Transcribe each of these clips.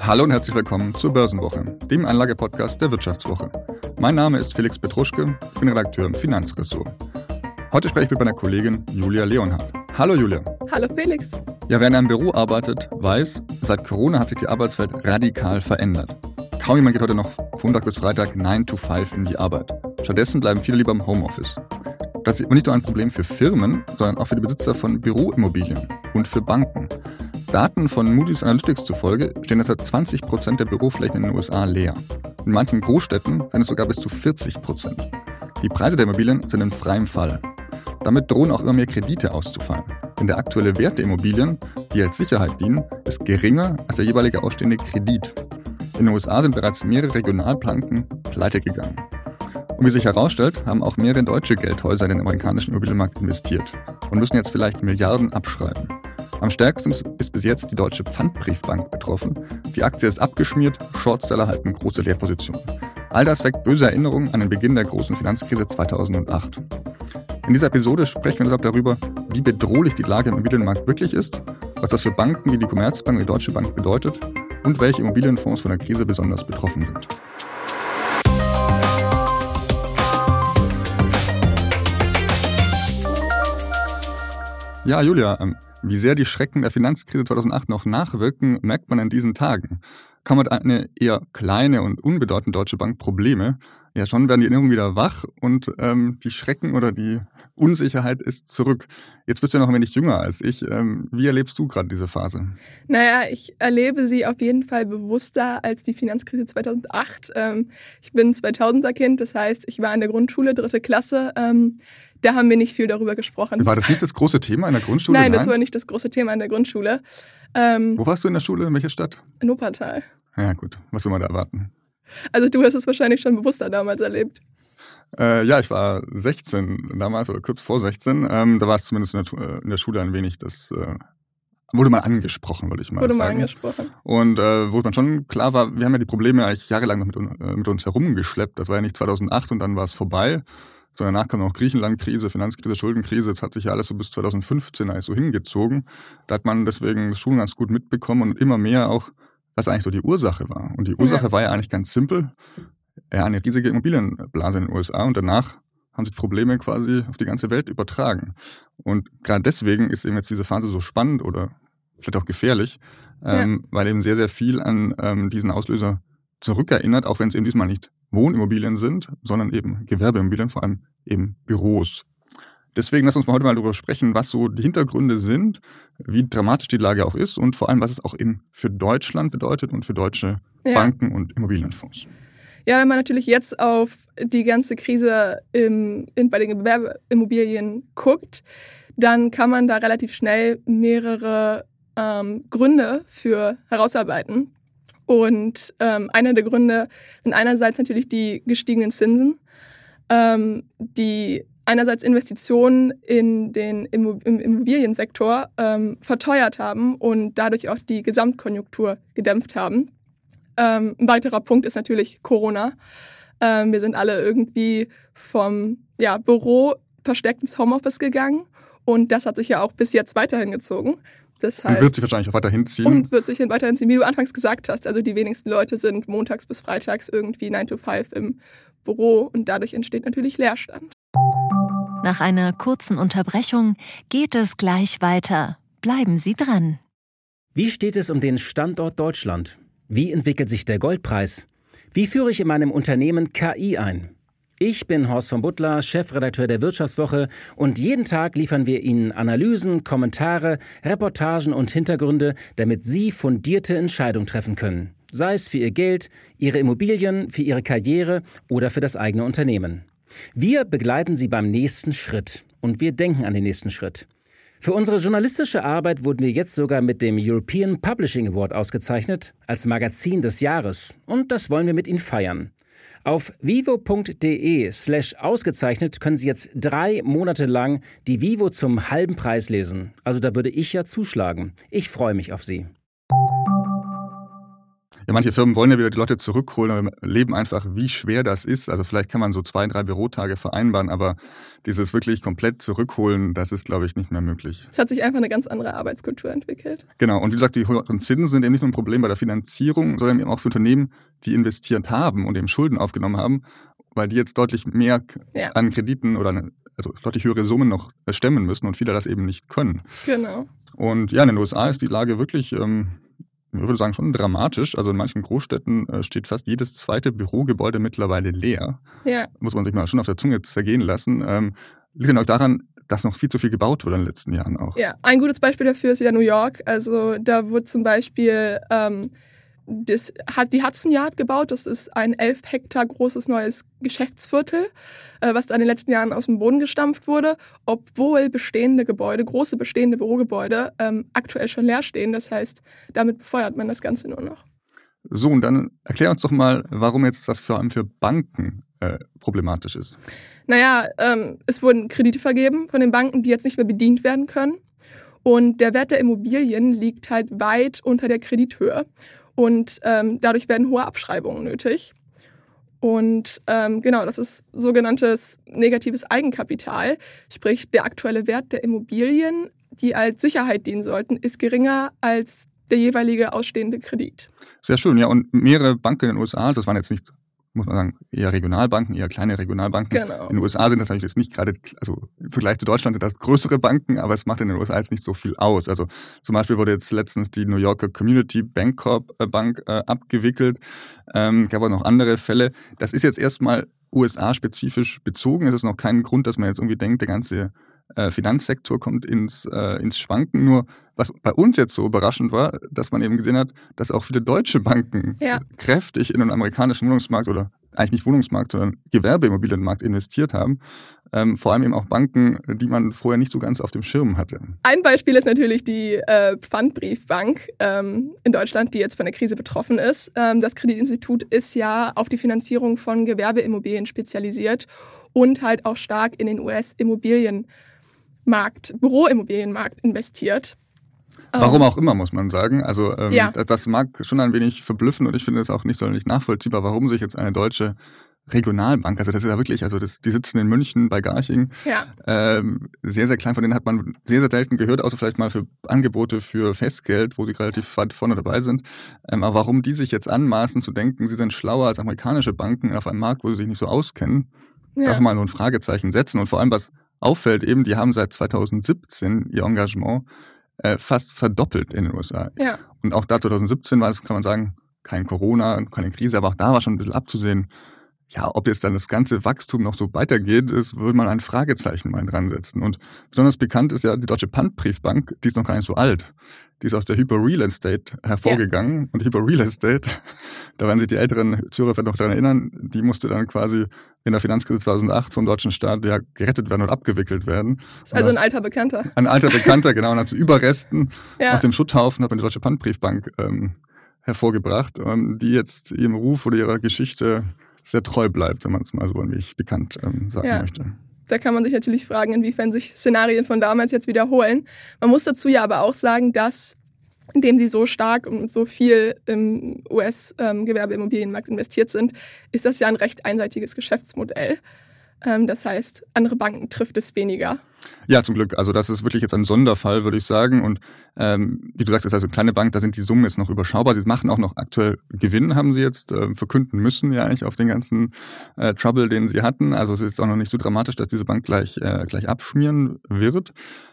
Hallo und herzlich willkommen zur Börsenwoche, dem Anlagepodcast der Wirtschaftswoche. Mein Name ist Felix Petruschke, ich bin Redakteur im Finanzressort. Heute spreche ich mit meiner Kollegin Julia Leonhardt. Hallo Julia. Hallo Felix. Ja, wer in einem Büro arbeitet, weiß, seit Corona hat sich die Arbeitswelt radikal verändert. Kaum jemand geht heute noch von Montag bis Freitag 9 to 5 in die Arbeit. Stattdessen bleiben viele lieber im Homeoffice. Das ist aber nicht nur ein Problem für Firmen, sondern auch für die Besitzer von Büroimmobilien und für Banken. Daten von Moody's Analytics zufolge stehen derzeit 20% der Büroflächen in den USA leer. In manchen Großstädten sind es sogar bis zu 40%. Die Preise der Immobilien sind in freiem Fall. Damit drohen auch immer mehr Kredite auszufallen. Denn der aktuelle Wert der Immobilien, die als Sicherheit dienen, ist geringer als der jeweilige ausstehende Kredit. In den USA sind bereits mehrere Regionalbanken pleite gegangen. Und wie sich herausstellt, haben auch mehrere deutsche Geldhäuser in den amerikanischen Immobilienmarkt investiert und müssen jetzt vielleicht Milliarden abschreiben. Am stärksten ist bis jetzt die Deutsche Pfandbriefbank betroffen. Die Aktie ist abgeschmiert, Shortseller halten große Leerpositionen. All das weckt böse Erinnerungen an den Beginn der großen Finanzkrise 2008. In dieser Episode sprechen wir deshalb darüber, wie bedrohlich die Lage im Immobilienmarkt wirklich ist, was das für Banken wie die Commerzbank und die Deutsche Bank bedeutet und welche Immobilienfonds von der Krise besonders betroffen sind. Ja, Julia, wie sehr die Schrecken der Finanzkrise 2008 noch nachwirken, merkt man in diesen Tagen. Kaum hat eine eher kleine und unbedeutende Deutsche Bank Probleme, ja schon werden die Erinnerungen wieder wach und die Schrecken oder die Unsicherheit ist zurück. Jetzt bist du ja noch ein wenig jünger als ich. Wie erlebst du gerade diese Phase? Naja, ich erlebe sie auf jeden Fall bewusster als die Finanzkrise 2008. Ich bin 2000er Kind, das heißt, ich war in der Grundschule, 3. Klasse. Da haben wir nicht viel darüber gesprochen. War das nicht das große Thema in der Grundschule? Nein, das war nicht das große Thema in der Grundschule. Wo warst du in der Schule? In welcher Stadt? In Wuppertal. Ja gut, was will man da erwarten? Also du hast es wahrscheinlich schon bewusster damals erlebt. Ja, ich war 16 damals oder kurz vor 16. Da war es zumindest in der Schule ein wenig, das wurde mal angesprochen, würde ich mal sagen. Wurde mal angesprochen. Und wo man schon klar war, wir haben ja die Probleme eigentlich jahrelang noch mit uns herumgeschleppt. Das war ja nicht 2008 und dann war es vorbei. So, danach kam noch Griechenland-Krise, Finanzkrise, Schuldenkrise. Jetzt hat sich ja alles so bis 2015 eigentlich so hingezogen. Da hat man deswegen das Schulen ganz gut mitbekommen und immer mehr auch, was eigentlich so die Ursache war. Und die Ursache war ja eigentlich ganz simpel. Ja, eine riesige Immobilienblase in den USA und danach haben sich Probleme quasi auf die ganze Welt übertragen. Und gerade deswegen ist eben jetzt diese Phase so spannend oder vielleicht auch gefährlich, weil eben sehr, sehr viel an diesen Auslöser zurückerinnert, auch wenn es eben diesmal nicht Wohnimmobilien sind, sondern eben Gewerbeimmobilien, vor allem eben Büros. Deswegen lass uns mal heute mal darüber sprechen, was so die Hintergründe sind, wie dramatisch die Lage auch ist und vor allem, was es auch eben für Deutschland bedeutet und für deutsche Banken und Immobilienfonds. Ja, wenn man natürlich jetzt auf die ganze Krise bei den Gewerbeimmobilien guckt, dann kann man da relativ schnell mehrere Gründe für herausarbeiten. Und einer der Gründe sind einerseits natürlich die gestiegenen Zinsen, die einerseits Investitionen in den im Immobiliensektor verteuert haben und dadurch auch die Gesamtkonjunktur gedämpft haben. Ein weiterer Punkt ist natürlich Corona. Wir sind alle irgendwie vom Büro verstärkt ins Homeoffice gegangen und das hat sich ja auch bis jetzt weiterhin gezogen. Das heißt, und wird sich wahrscheinlich auch weiterhin ziehen. Und wird sich weiterhin ziehen, wie du anfangs gesagt hast. Also die wenigsten Leute sind montags bis freitags irgendwie 9 to 5 im Büro und dadurch entsteht natürlich Leerstand. Nach einer kurzen Unterbrechung geht es gleich weiter. Bleiben Sie dran. Wie steht es um den Standort Deutschland? Wie entwickelt sich der Goldpreis? Wie führe ich in meinem Unternehmen KI ein? Ich bin Horst von Butler, Chefredakteur der Wirtschaftswoche und jeden Tag liefern wir Ihnen Analysen, Kommentare, Reportagen und Hintergründe, damit Sie fundierte Entscheidungen treffen können. Sei es für Ihr Geld, Ihre Immobilien, für Ihre Karriere oder für das eigene Unternehmen. Wir begleiten Sie beim nächsten Schritt und wir denken an den nächsten Schritt. Für unsere journalistische Arbeit wurden wir jetzt sogar mit dem European Publishing Award ausgezeichnet als Magazin des Jahres und das wollen wir mit Ihnen feiern. Auf vivo.de/ausgezeichnet können Sie jetzt 3 Monate lang die Vivo zum halben Preis lesen. Also da würde ich ja zuschlagen. Ich freue mich auf Sie. Ja, manche Firmen wollen ja wieder die Leute zurückholen, aber wir erleben einfach, wie schwer das ist. Also vielleicht kann man so 2, 3 Bürotage vereinbaren, aber dieses wirklich komplett zurückholen, das ist, glaube ich, nicht mehr möglich. Es hat sich einfach eine ganz andere Arbeitskultur entwickelt. Genau, und wie gesagt, die höheren Zinsen sind eben nicht nur ein Problem bei der Finanzierung, sondern eben auch für Unternehmen, die investiert haben und eben Schulden aufgenommen haben, weil die jetzt deutlich mehr an Krediten oder also deutlich höhere Summen noch stemmen müssen und viele das eben nicht können. Genau. Und ja, in den USA ist die Lage wirklich, ich würde sagen, schon dramatisch. Also in manchen Großstädten steht fast jedes zweite Bürogebäude mittlerweile leer. Ja. Muss man sich mal schon auf der Zunge zergehen lassen. Liegt dann auch daran, dass noch viel zu viel gebaut wurde in den letzten Jahren auch. Ja, ein gutes Beispiel dafür ist ja New York. Also da wurde zum Beispiel die Hudson Yard gebaut. Das ist ein 11 Hektar großes neues Geschäftsviertel, was da in den letzten Jahren aus dem Boden gestampft wurde, obwohl große bestehende Bürogebäude aktuell schon leer stehen. Das heißt, damit befeuert man das Ganze nur noch. So, und dann erklär uns doch mal, warum jetzt das vor allem für Banken problematisch ist. Naja, es wurden Kredite vergeben von den Banken, die jetzt nicht mehr bedient werden können. Und der Wert der Immobilien liegt halt weit unter der Kredithöhe. Und dadurch werden hohe Abschreibungen nötig. Und genau, das ist sogenanntes negatives Eigenkapital. Sprich, der aktuelle Wert der Immobilien, die als Sicherheit dienen sollten, ist geringer als der jeweilige ausstehende Kredit. Sehr schön, ja. Und mehrere Banken in den USA, das waren jetzt nicht, muss man sagen, eher Regionalbanken, eher kleine Regionalbanken. Genau. In den USA sind das natürlich jetzt nicht gerade, also im Vergleich zu Deutschland sind das größere Banken, aber es macht in den USA jetzt nicht so viel aus. Also zum Beispiel wurde jetzt letztens die New Yorker Community Bancorp Bank abgewickelt. Gab auch noch andere Fälle. Das ist jetzt erstmal USA-spezifisch bezogen. Es ist noch kein Grund, dass man jetzt irgendwie denkt, der ganze Finanzsektor kommt ins Schwanken. Nur was bei uns jetzt so überraschend war, dass man eben gesehen hat, dass auch viele deutsche Banken kräftig in den amerikanischen Wohnungsmarkt oder eigentlich nicht Wohnungsmarkt, sondern Gewerbeimmobilienmarkt investiert haben. Vor allem eben auch Banken, die man vorher nicht so ganz auf dem Schirm hatte. Ein Beispiel ist natürlich die Pfandbriefbank in Deutschland, die jetzt von der Krise betroffen ist. Das Kreditinstitut ist ja auf die Finanzierung von Gewerbeimmobilien spezialisiert und halt auch stark in den Büroimmobilienmarkt investiert. Warum auch immer, muss man sagen. Also das mag schon ein wenig verblüffen und ich finde es auch nicht sonderlich nachvollziehbar, warum sich jetzt eine deutsche Regionalbank, also das ist ja wirklich, also die sitzen in München bei Garching, sehr, sehr klein, von denen hat man sehr, sehr selten gehört, außer vielleicht mal für Angebote für Festgeld, wo sie relativ weit vorne dabei sind. Aber warum die sich jetzt anmaßen zu denken, sie sind schlauer als amerikanische Banken auf einem Markt, wo sie sich nicht so auskennen, darf man so ein Fragezeichen setzen. Und vor allem, was auffällt eben, die haben seit 2017 ihr Engagement fast verdoppelt in den USA. Ja. Und auch da 2017 war es, kann man sagen, kein Corona, keine Krise, aber auch da war schon ein bisschen abzusehen, ja, ob jetzt dann das ganze Wachstum noch so weitergeht, würde man ein Fragezeichen mal dran setzen. Und besonders bekannt ist ja die Deutsche Pfandbriefbank, die ist noch gar nicht so alt. Die ist aus der Hyper Real Estate hervorgegangen. Ja. Und Hyper Real Estate, da werden sich die älteren Zuhörer vielleicht noch daran erinnern, die musste dann quasi in der Finanzkrise 2008 vom deutschen Staat ja gerettet werden und abgewickelt werden. Das ist also ein alter Bekannter. Ein alter Bekannter, genau. Und hat zu Überresten auf dem Schutthaufen hat man die Deutsche Pfandbriefbank hervorgebracht, die jetzt ihrem Ruf oder ihrer Geschichte sehr treu bleibt, wenn man es mal so ein wenig bekannt sagen möchte. Da kann man sich natürlich fragen, inwiefern sich Szenarien von damals jetzt wiederholen. Man muss dazu ja aber auch sagen, dass indem sie so stark und so viel im US-Gewerbeimmobilienmarkt investiert sind, ist das ja ein recht einseitiges Geschäftsmodell. Das heißt, andere Banken trifft es weniger. Ja, zum Glück. Also das ist wirklich jetzt ein Sonderfall, würde ich sagen. Und wie du sagst, das ist also eine kleine Bank, da sind die Summen jetzt noch überschaubar. Sie machen auch noch aktuell Gewinn, haben sie jetzt verkünden müssen, ja eigentlich auf den ganzen Trouble, den sie hatten. Also es ist jetzt auch noch nicht so dramatisch, dass diese Bank gleich abschmieren wird.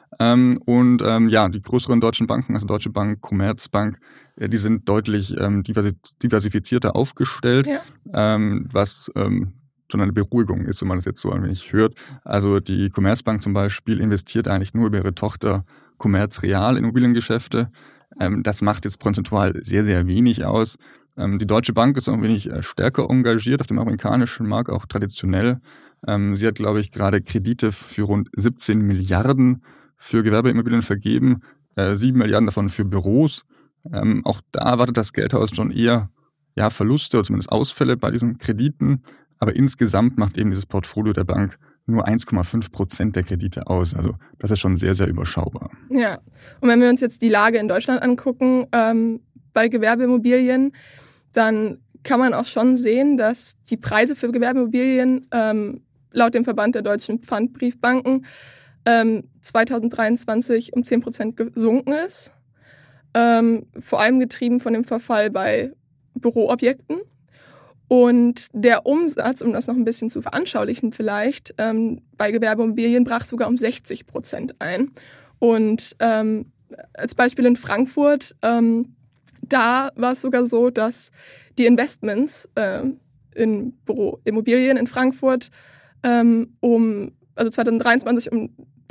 Die größeren deutschen Banken, also Deutsche Bank, Commerzbank, die sind deutlich diversifizierter aufgestellt, was schon eine Beruhigung ist, wenn man das jetzt so ein wenig hört. Also die Commerzbank zum Beispiel investiert eigentlich nur über ihre Tochter Commerz Real in Immobiliengeschäfte. Das macht jetzt prozentual sehr, sehr wenig aus. Die Deutsche Bank ist auch ein wenig stärker engagiert auf dem amerikanischen Markt, auch traditionell. Sie hat, glaube ich, gerade Kredite für rund 17 Milliarden für Gewerbeimmobilien vergeben, 7 Milliarden davon für Büros. Auch da erwartet das Geldhaus schon eher Verluste oder zumindest Ausfälle bei diesen Krediten. Aber insgesamt macht eben dieses Portfolio der Bank nur 1,5% der Kredite aus. Also das ist schon sehr, sehr überschaubar. Ja, und wenn wir uns jetzt die Lage in Deutschland angucken, bei Gewerbeimmobilien, dann kann man auch schon sehen, dass die Preise für Gewerbeimmobilien laut dem Verband der deutschen Pfandbriefbanken 2023 um 10% gesunken ist. Vor allem getrieben von dem Verfall bei Büroobjekten. Und der Umsatz, um das noch ein bisschen zu veranschaulichen vielleicht, bei Gewerbeimmobilien brach sogar um 60% ein. Und als Beispiel in Frankfurt, da war es sogar so, dass die Investments in Büroimmobilien in Frankfurt 2023 um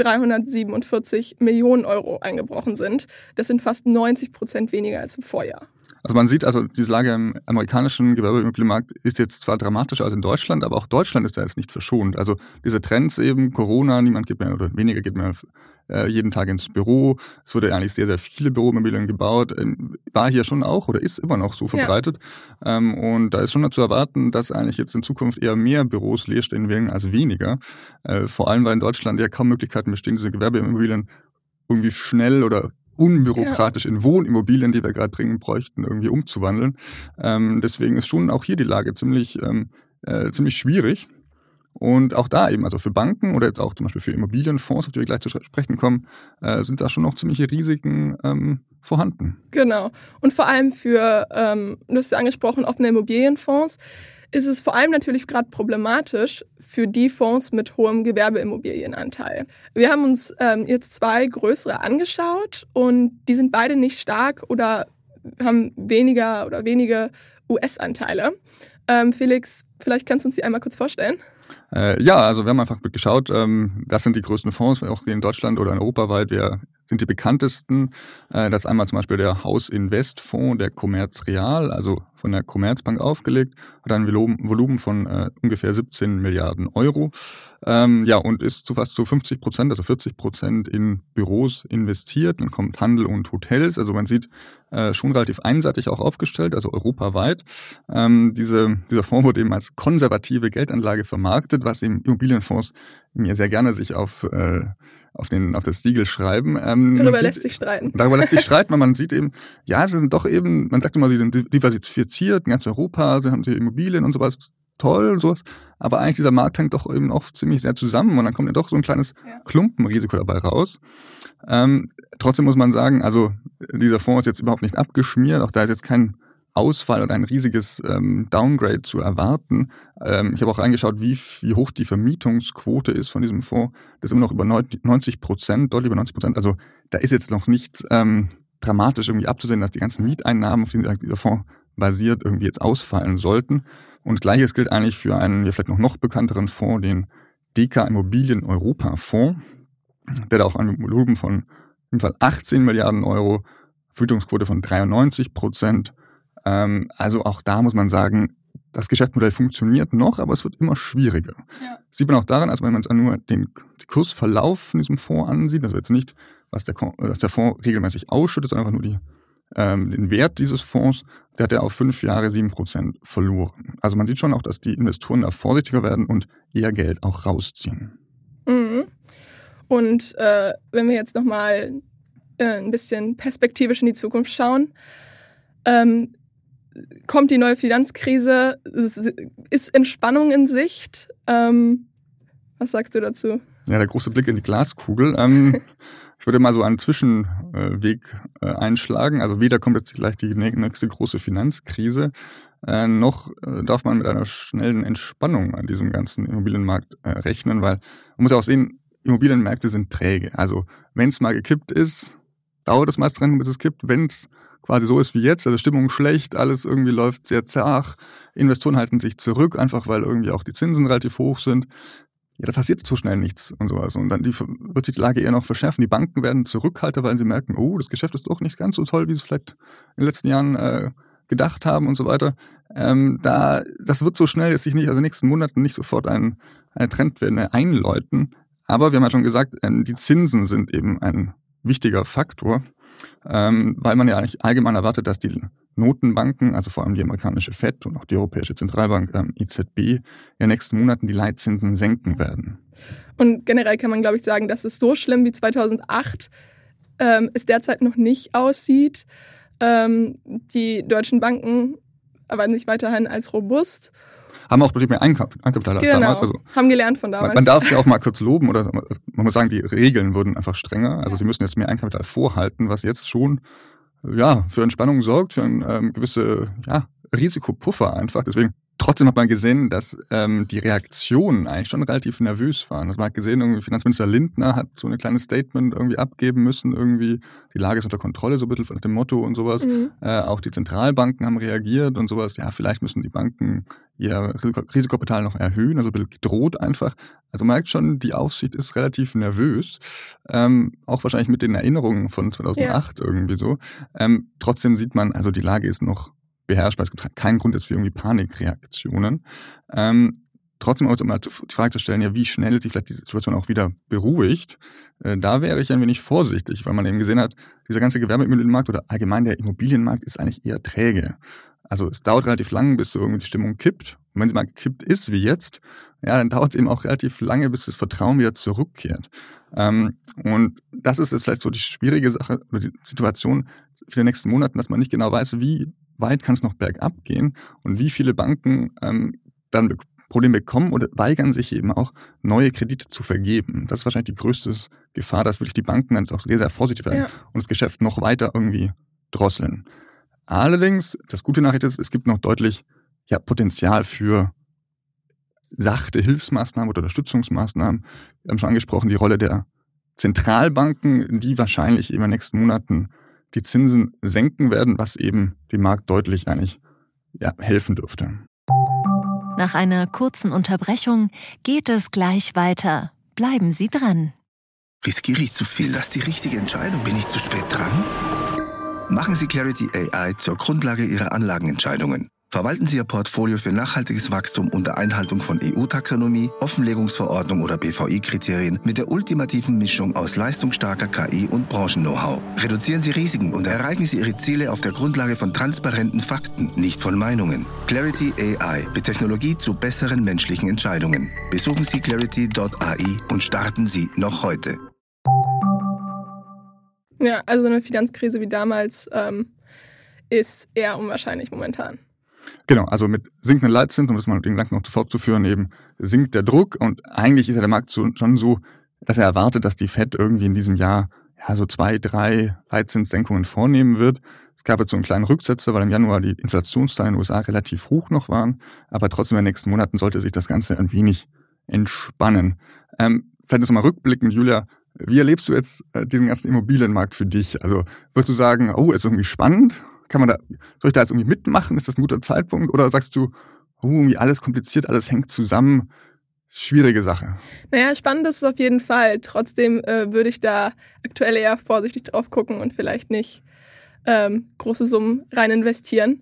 347 Millionen Euro eingebrochen sind. Das sind fast 90% weniger als im Vorjahr. Also man sieht, also diese Lage im amerikanischen Gewerbeimmobilienmarkt ist jetzt zwar dramatischer als in Deutschland, aber auch Deutschland ist da jetzt nicht verschont. Also diese Trends eben, Corona, niemand geht mehr oder weniger geht mehr jeden Tag ins Büro. Es wurde eigentlich sehr, sehr viele Büroimmobilien gebaut. War hier schon auch oder ist immer noch so verbreitet. Ja. Und da ist schon zu erwarten, dass eigentlich jetzt in Zukunft eher mehr Büros leer stehen werden als weniger. Vor allem, weil in Deutschland ja kaum Möglichkeiten bestehen, diese Gewerbeimmobilien irgendwie schnell oder unbürokratisch in Wohnimmobilien, die wir gerade dringend bräuchten, irgendwie umzuwandeln. Deswegen ist schon auch hier die Lage ziemlich schwierig. Und auch da eben, also für Banken oder jetzt auch zum Beispiel für Immobilienfonds, auf die wir gleich zu sprechen kommen, sind da schon noch ziemliche Risiken vorhanden. Genau. Und vor allem für, du hast ja angesprochen, offene Immobilienfonds, ist es vor allem natürlich gerade problematisch für die Fonds mit hohem Gewerbeimmobilienanteil. Wir haben uns jetzt 2 größere angeschaut und die sind beide nicht stark oder haben wenige US-Anteile. Felix, vielleicht kannst du uns die einmal kurz vorstellen? Ja, also wir haben einfach geschaut, das sind die größten Fonds, auch in Deutschland oder in europaweit, sind die bekanntesten. Das ist einmal zum Beispiel der Hausinvest-Fonds, der Commerz Real, also von der Commerzbank aufgelegt, hat ein Volumen von ungefähr 17 Milliarden Euro. Und ist zu fast zu 50%, also 40% in Büros investiert. Dann kommt Handel und Hotels. Also man sieht schon relativ einseitig auch aufgestellt, also europaweit. Dieser Fonds wurde eben als konservative Geldanlage vermarktet, was eben Immobilienfonds mir sehr gerne sich auf das Siegel schreiben. Darüber lässt sich streiten, weil man sieht eben, ja, sie sind doch eben, man sagt immer, sie sind diversifiziert in ganz Europa, sie haben Immobilien und sowas, toll und sowas, aber eigentlich dieser Markt hängt doch eben oft ziemlich sehr zusammen und dann kommt ja doch so ein kleines Klumpenrisiko dabei raus. Trotzdem muss man sagen, also dieser Fonds ist jetzt überhaupt nicht abgeschmiert, auch da ist jetzt kein Ausfall oder ein riesiges Downgrade zu erwarten. Ich habe auch reingeschaut, wie hoch die Vermietungsquote ist von diesem Fonds. Das ist immer noch über 90%, deutlich über 90%. Also da ist jetzt noch nicht dramatisch irgendwie abzusehen, dass die ganzen Mieteinnahmen, auf denen dieser Fonds basiert, irgendwie jetzt ausfallen sollten. Und Gleiches gilt eigentlich für einen vielleicht noch bekannteren Fonds, den Deka Immobilien Europa Fonds, der da auf einem Volumen von im Fall 18 Milliarden Euro, Vermietungsquote von 93%. Also auch da muss man sagen, das Geschäftsmodell funktioniert noch, aber es wird immer schwieriger. Ja. Sieht man auch daran, also wenn man nur den Kursverlauf von diesem Fonds ansieht, also jetzt nicht, was der Fonds regelmäßig ausschüttet, sondern einfach nur den Wert dieses Fonds, der hat ja auf 5 Jahre 7% verloren. Also man sieht schon auch, dass die Investoren da vorsichtiger werden und eher Geld auch rausziehen. Mhm. Und wenn wir jetzt nochmal ein bisschen perspektivisch in die Zukunft schauen, kommt die neue Finanzkrise, ist Entspannung in Sicht? Was sagst du dazu? Ja, der große Blick in die Glaskugel. Ich würde mal so einen Zwischenweg einschlagen. Also weder kommt jetzt gleich die nächste große Finanzkrise, noch darf man mit einer schnellen Entspannung an diesem ganzen Immobilienmarkt rechnen, weil man muss ja auch sehen, Immobilienmärkte sind träge. Also wenn es mal gekippt ist, dauert es meist dran, bis es kippt. Wenn es quasi so ist wie jetzt, also Stimmung schlecht, alles irgendwie läuft sehr zart, Investoren halten sich zurück, einfach weil irgendwie auch die Zinsen relativ hoch sind. Ja, da passiert so schnell nichts und sowas. Und dann wird sich die Lage eher noch verschärfen. Die Banken werden Zurückhalter, weil sie merken, oh, das Geschäft ist doch nicht ganz so toll, wie sie es vielleicht in den letzten Jahren gedacht haben und so weiter. Das wird so schnell jetzt sich nicht, also in den nächsten Monaten nicht sofort eine Trendwende einläuten. Aber wir haben ja schon gesagt, die Zinsen sind eben ein wichtiger Faktor, weil man ja eigentlich allgemein erwartet, dass die Notenbanken, also vor allem die amerikanische FED und auch die Europäische Zentralbank, EZB, in den nächsten Monaten die Leitzinsen senken werden. Und generell kann man, glaube ich, sagen, dass es so schlimm wie 2008 es derzeit noch nicht aussieht. Die deutschen Banken erweisen sich weiterhin als robust. Haben auch deutlich mehr Eigenkapital als damals. Also haben gelernt von damals. Man darf es ja auch mal kurz loben, oder man muss sagen, die Regeln wurden einfach strenger. Also sie müssen jetzt mehr Eigenkapital vorhalten, was jetzt schon für Entspannung sorgt, für einen gewisse Risikopuffer einfach. Deswegen trotzdem hat man gesehen, dass die Reaktionen eigentlich schon relativ nervös waren. Also man hat gesehen, irgendwie Finanzminister Lindner hat so ein kleines Statement irgendwie abgeben müssen, irgendwie die Lage ist unter Kontrolle, so ein bisschen nach dem Motto und sowas. Auch die Zentralbanken haben reagiert und sowas. Ja, vielleicht müssen die Banken ihr Risikokapital noch erhöhen, also ein bisschen gedroht einfach. Also man merkt schon, die Aufsicht ist relativ nervös, auch wahrscheinlich mit den Erinnerungen von 2008 irgendwie so. Trotzdem sieht man, also die Lage ist noch beherrschbar. Es gibt keinen Grund jetzt für irgendwie Panikreaktionen. Trotzdem auch mal die Frage zu stellen, ja, wie schnell sich vielleicht die Situation auch wieder beruhigt. Da wäre ich ein wenig vorsichtig, weil man eben gesehen hat, dieser ganze Gewerbeimmobilienmarkt oder allgemein der Immobilienmarkt ist eigentlich eher träge. Also es dauert relativ lang, bis so irgendwie die Stimmung kippt. Und wenn sie mal gekippt ist, wie jetzt, ja, dann dauert es eben auch relativ lange, bis das Vertrauen wieder zurückkehrt. Und das ist jetzt vielleicht so die schwierige Sache oder die Situation für die nächsten Monate, dass man nicht genau weiß, wie weit kann es noch bergab gehen und wie viele Banken dann Probleme bekommen oder weigern sich eben auch, neue Kredite zu vergeben. Das ist wahrscheinlich die größte Gefahr, dass wirklich die Banken dann auch sehr, sehr vorsichtig werden und das Geschäft noch weiter irgendwie drosseln. Allerdings, das gute Nachricht ist, es gibt noch deutlich Potenzial für sachte Hilfsmaßnahmen oder Unterstützungsmaßnahmen. Wir haben schon angesprochen, die Rolle der Zentralbanken, die wahrscheinlich in den nächsten Monaten die Zinsen senken werden, was eben dem Markt deutlich eigentlich helfen dürfte. Nach einer kurzen Unterbrechung geht es gleich weiter. Bleiben Sie dran. Riskiere ich zu viel? Das ist die richtige Entscheidung. Bin ich zu spät dran? Machen Sie Clarity AI zur Grundlage Ihrer Anlagenentscheidungen. Verwalten Sie Ihr Portfolio für nachhaltiges Wachstum unter Einhaltung von EU-Taxonomie, Offenlegungsverordnung oder BVI-Kriterien mit der ultimativen Mischung aus leistungsstarker KI und Branchen-Know-how. Reduzieren Sie Risiken und erreichen Sie Ihre Ziele auf der Grundlage von transparenten Fakten, nicht von Meinungen. Clarity AI mit Technologie zu besseren menschlichen Entscheidungen. Besuchen Sie clarity.ai und starten Sie noch heute. Ja, also eine Finanzkrise wie damals ist eher unwahrscheinlich momentan. Genau, also mit sinkenden Leitzinsen, um das mal den Gedanken noch fortzuführen, eben sinkt der Druck und eigentlich ist ja der Markt schon so, dass er erwartet, dass die Fed irgendwie in diesem Jahr so 2-3 Leitzinssenkungen vornehmen wird. Es gab jetzt so einen kleinen Rücksetzer, weil im Januar die Inflationszahlen in den USA relativ hoch noch waren, aber trotzdem in den nächsten Monaten sollte sich das Ganze ein wenig entspannen. Vielleicht jetzt mal rückblickend, Julia, wie erlebst du jetzt diesen ganzen Immobilienmarkt für dich? Also würdest du sagen, ist irgendwie spannend? Soll ich da jetzt irgendwie mitmachen? Ist das ein guter Zeitpunkt? Oder sagst du, irgendwie alles kompliziert, alles hängt zusammen? Schwierige Sache. Naja, spannend ist es auf jeden Fall. Trotzdem würde ich da aktuell eher vorsichtig drauf gucken und vielleicht nicht große Summen rein investieren.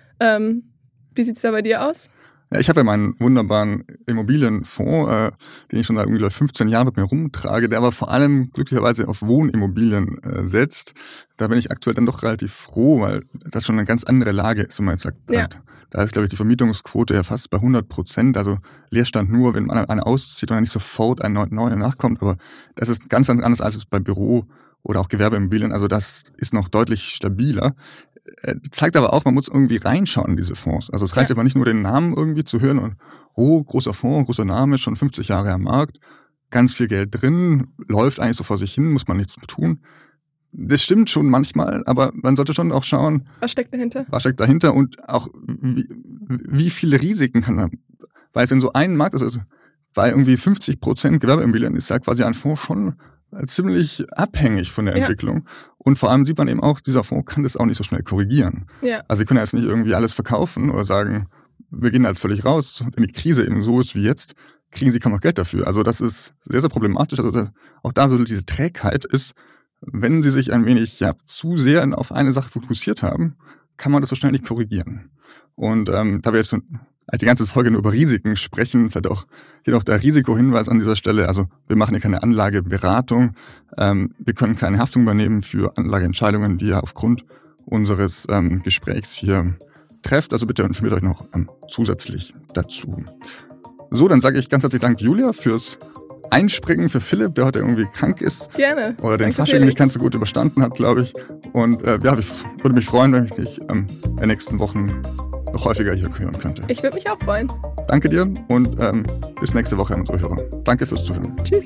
Wie sieht's da bei dir aus? Ja, ich habe ja meinen wunderbaren Immobilienfonds, den ich schon seit irgendwie 15 Jahren mit mir rumtrage, der aber vor allem glücklicherweise auf Wohnimmobilien setzt. Da bin ich aktuell dann doch relativ froh, weil das schon eine ganz andere Lage ist, wenn man jetzt sagt, da ist, glaube ich, die Vermietungsquote ja fast bei 100%, also Leerstand nur, wenn man eine auszieht und dann nicht sofort ein neuer nachkommt, aber das ist ganz anders als es bei Büro- oder auch Gewerbeimmobilien, also das ist noch deutlich stabiler. Zeigt aber auch, man muss irgendwie reinschauen in diese Fonds. Also es reicht aber nicht nur den Namen irgendwie zu hören und großer Fonds, großer Name, schon 50 Jahre am Markt, ganz viel Geld drin, läuft eigentlich so vor sich hin, muss man nichts tun. Das stimmt schon manchmal, aber man sollte schon auch schauen, was steckt dahinter und auch wie viele Risiken kann man, weil es in so einem Markt, also bei irgendwie 50% Gewerbeimmobilien ist ja quasi ein Fonds schon ziemlich abhängig von der Entwicklung. Und vor allem sieht man eben auch, dieser Fonds kann das auch nicht so schnell korrigieren. Ja. Also sie können jetzt nicht irgendwie alles verkaufen oder sagen, wir gehen jetzt völlig raus. Wenn die Krise eben so ist wie jetzt, kriegen sie kaum noch Geld dafür. Also das ist sehr, sehr problematisch. Also auch da so diese Trägheit ist, wenn sie sich ein wenig zu sehr auf eine Sache fokussiert haben, kann man das so schnell nicht korrigieren. Und da wir jetzt als die ganze Folge nur über Risiken sprechen, vielleicht auch hier noch der Risikohinweis an dieser Stelle. Also wir machen hier keine Anlageberatung. Wir können keine Haftung übernehmen für Anlageentscheidungen, die ihr aufgrund unseres Gesprächs hier trefft. Also bitte informiert euch noch zusätzlich dazu. So, dann sage ich ganz herzlichen Dank, Julia, fürs Einspringen, für Philipp, der heute irgendwie krank ist. Gerne. Oder den Fasching nicht ganz so gut überstanden hat, glaube ich. Und ich würde mich freuen, wenn ich dich in den nächsten Wochen noch häufiger hier hören könnte. Ich würde mich auch freuen. Danke dir und bis nächste Woche an unsere Hörer. Danke fürs Zuhören. Tschüss.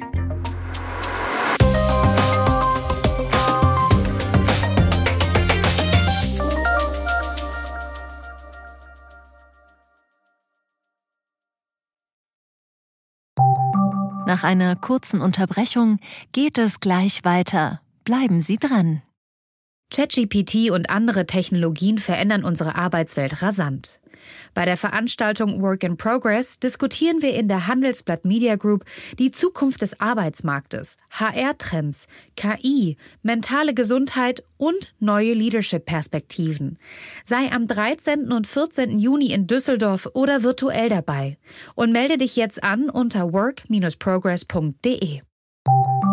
Nach einer kurzen Unterbrechung geht es gleich weiter. Bleiben Sie dran. ChatGPT und andere Technologien verändern unsere Arbeitswelt rasant. Bei der Veranstaltung Work in Progress diskutieren wir in der Handelsblatt Media Group die Zukunft des Arbeitsmarktes, HR-Trends, KI, mentale Gesundheit und neue Leadership-Perspektiven. Sei am 13. und 14. Juni in Düsseldorf oder virtuell dabei und melde dich jetzt an unter work-progress.de.